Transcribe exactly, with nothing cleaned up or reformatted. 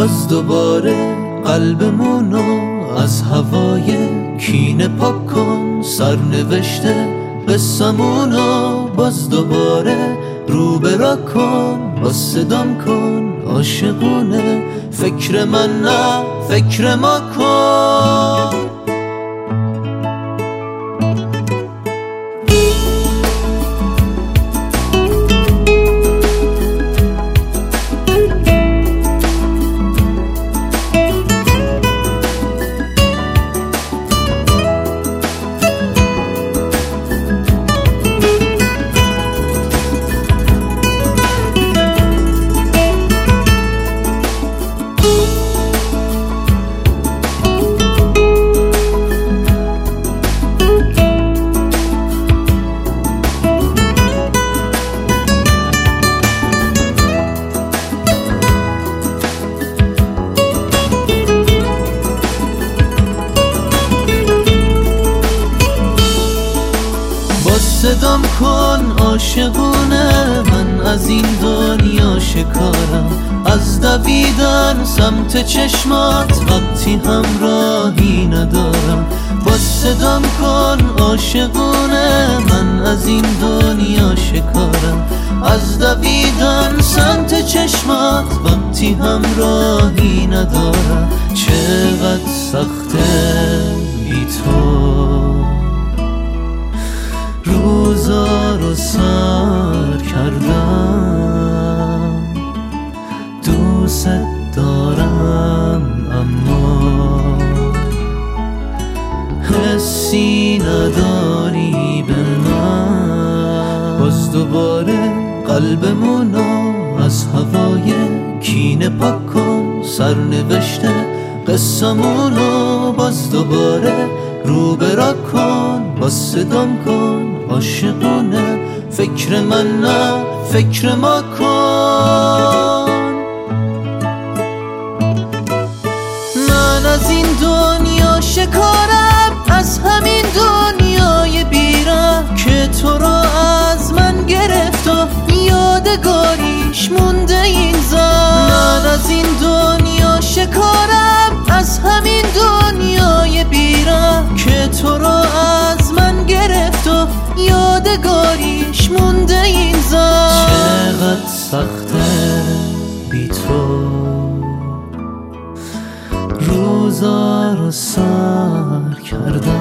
باز دوباره قلبمونو از هوای کینه پاک کن. سرنوشته قصمونو باز دوباره رو برا کن. باز صدام کن عاشقونه، فکر من نه فکر ما کن. صدام کن عاشقونه، من از این دنیا شکارم. از دویدن سمت چشمات وقتی همراهی ندارم. باز صدام کن عاشقونه، من از این دنیا شکارم. از دویدن سمت چشمات وقتی همراهی ندارم. چقدر سخته بی تو روزا رو سر کردم. دوست دارم اما حسی نداری به من. باز دوباره قلبمونو از هوای کینه پاک کن. سرنوشته قصمونو باز دوباره رو برا کن. باز صدام کن عاشقونه، فکر من نه فکر ما کن. من از این دنیا شکارم، از همین دنیای بیرم که تو را از من گرفت و یادگاریش مونده این زن. من از این دنیا شکارم، از همین دنیای بیرم که تو را از من گرفت و یادگاریش مونده این زن. چقدر سخته بی تو روزا رو سر کردم.